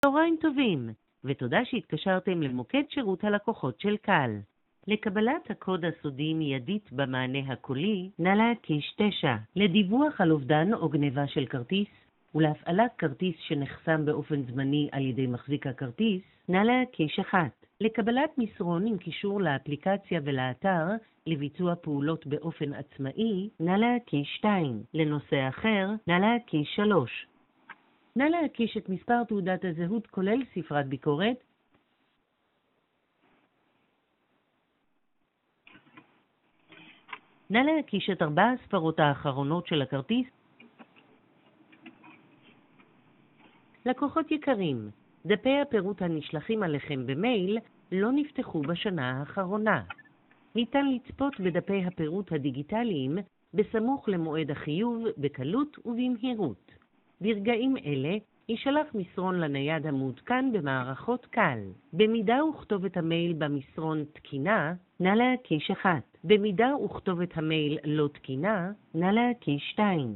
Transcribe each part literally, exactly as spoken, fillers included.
צהריים טובים, ותודה שהתקשרתם למוקד שירות הלקוחות של קל. לקבלת הקוד הסודי מיידית במענה הקולי, נא להקיש תשע. לדיווח על אובדן או גניבה של כרטיס, ולהפעלת כרטיס שנחסם באופן זמני על ידי מחזיק הכרטיס, נא להקיש אחת. לקבלת מסרון עם קישור לאפליקציה ולאתר, לביצוע פעולות באופן עצמאי, נא להקיש שתיים. לנושא אחר, נא להקיש שלוש. נא להקיש את מספר תעודת הזהות כולל ספרת ביקורת, נא להקיש את ארבע הספרות האחרונות של הכרטיס. לקוחות יקרים, דפי הפירוט הנשלחים עליכם במייל לא נפתחו בשנה האחרונה. ניתן לצפות בדפי הפירוט הדיגיטליים בסמוך למועד החיוב בקלות ובמהירות. ברגעים אלה יישלח מסרון לנייד המעודכן במערכות קל. במידה וכתובת המייל במסרון תקינה, נא להקיש אחת. במידה וכתובת המייל לא תקינה, נא להקיש שתיים.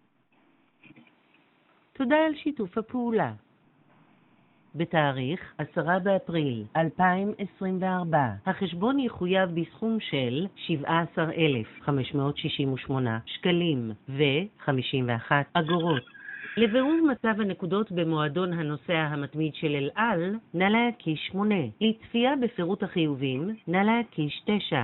תודה על שיתוף הפעולה. בתאריך עשרה באפריל אלפיים עשרים וארבע, החשבון יחויב בסכום של שבעה עשר אלף חמש מאות שישים ושמונה שקלים ו-חמישים ואחת אגורות. לבירור מצב הנקודות במועדון הנוסע המתמיד של אל על, נא להקיש שמונה. לצפייה בפירוט החיובים, נא להקיש תשע.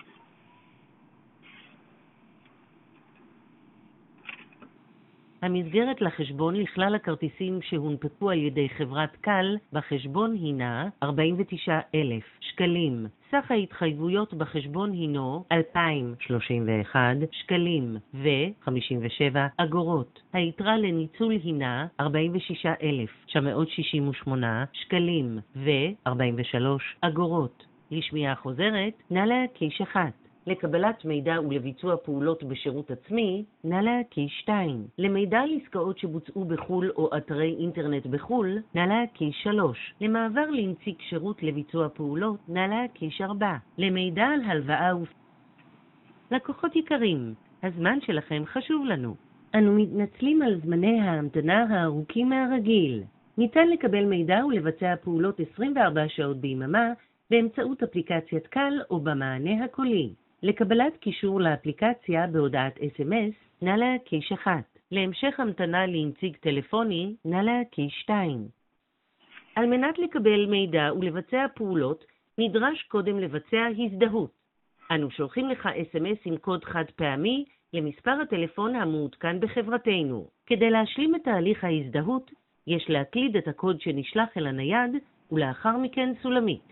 המסגרת לחשבון לכלל הכרטיסים שהונפקו על ידי חברת קל בחשבון הינה ארבעים ותשעה אלף שקלים. סך ההתחייבויות בחשבון הינו אלפיים שלושים ואחת שקלים ו-חמישים ושבע אגורות. היתרה לניצול הינה ארבעים ושישה אלף תשע מאות שישים ושמונה שקלים ו-ארבעים ושלוש אגורות. לשמיעה חוזרת, נא להקיש אחת. לקבלת מידע ולביצוע פעולות בשירות עצמי, נא להקיש שתיים. למידע על עסקאות שבוצעו בחול או אתרי אינטרנט בחול, נא להקיש שלוש. למעבר לנציג שירות לביצוע פעולות, נא להקיש ארבע. למידע על הלוואה ו... לקוחות יקרים, הזמן שלכם חשוב לנו. אנו מתנצלים על זמני ההמתנה הארוכים מהרגיל. ניתן לקבל מידע ולבצע פעולות עשרים וארבע שעות ביממה באמצעות אפליקציית קל או במענה הקולי. לקבלת קישור לאפליקציה בהודעת אס אם אס, נא להקיש אחת. להמשך המתנה לנציג טלפוני, נא להקיש שתיים. על מנת לקבל מידע ולבצע פעולות, נדרש קודם לבצע הזדהות. אנו שולחים לך אס אם אס עם קוד חד פעמי למספר הטלפון המעודכן בחברתנו. כדי להשלים את תהליך ההזדהות, יש להקליד את הקוד שנשלח אל הנייד ולאחר מכן סולמית.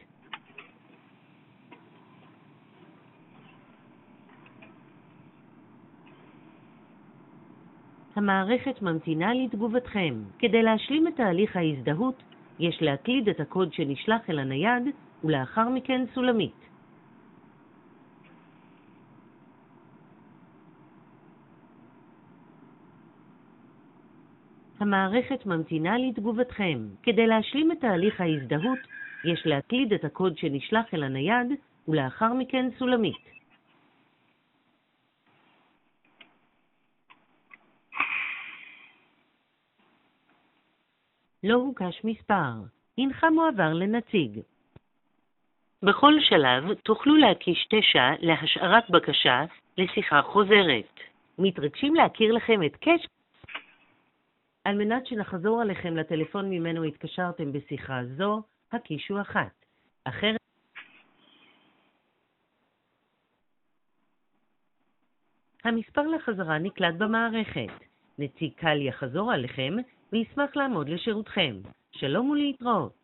המערכת ממתינה לתגובתכם. כדי להשלים את תהליך ההזדהות, יש להקליד את הקוד שנשלח אל הנייד ולאחר מכן סולמית. המערכת ממתינה לתגובתכם. כדי להשלים את תהליך ההזדהות, יש להקליד את הקוד שנשלח אל הנייד ולאחר מכן סולמית. לא הוקש מספר. הנך מועבר לנציג. בכל שלב תוכלו להקיש תשע להשארת בקשה לשיחה חוזרת. מתרגשים להכיר לכם את קש... על מנת שנחזור עליכם לטלפון ממנו התקשרתם בשיחה זו, הקישו אחת. אחרת... המספר לחזרה נקלט במערכת. נציג קל יחזור עליכם וישמח לעמוד לשירותכם. שלום ולהתראות.